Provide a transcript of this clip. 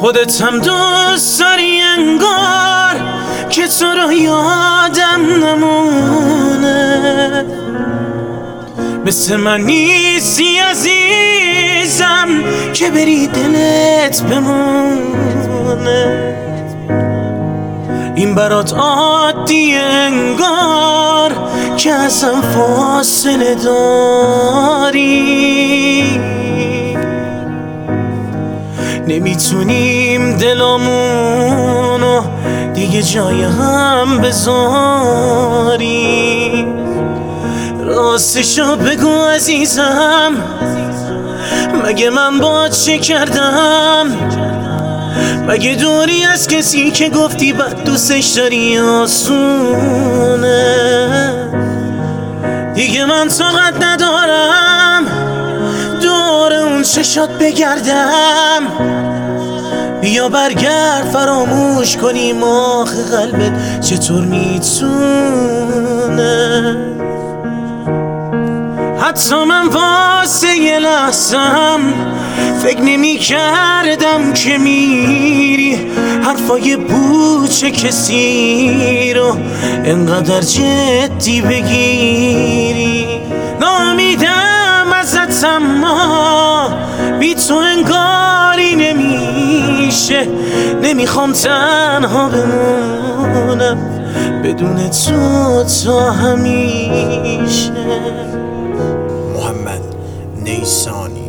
خودت هم دوست داری انگار که تو رو یادم نمونه. مثل من نیستی عزیزم که بری دلت بمونه. این برات عادی انگار که ازم فاصله داری. نمیتونیم دلامونو دیگه جای هم بذاری. راستشو بگو عزیزم، مگه من با چه کردم؟ مگه دوری از کسی که گفتی بعد دوستش داری آسونه؟ دیگه من طاقت ندارم دور اون چشات بگردم. بیا برگرد فراموش کنیم، آخه قلبت چطور میتونه؟ حتی من واسه یه لحظم فکر نمی کردم که میری حرفای بوچه کسی رو انقدر جدی بگیری. نامیدم ازت اما بی تو انگاری نمیشه. نمیخوام تنها بمونم بدون تو تا همیشه. محمد نیسانی.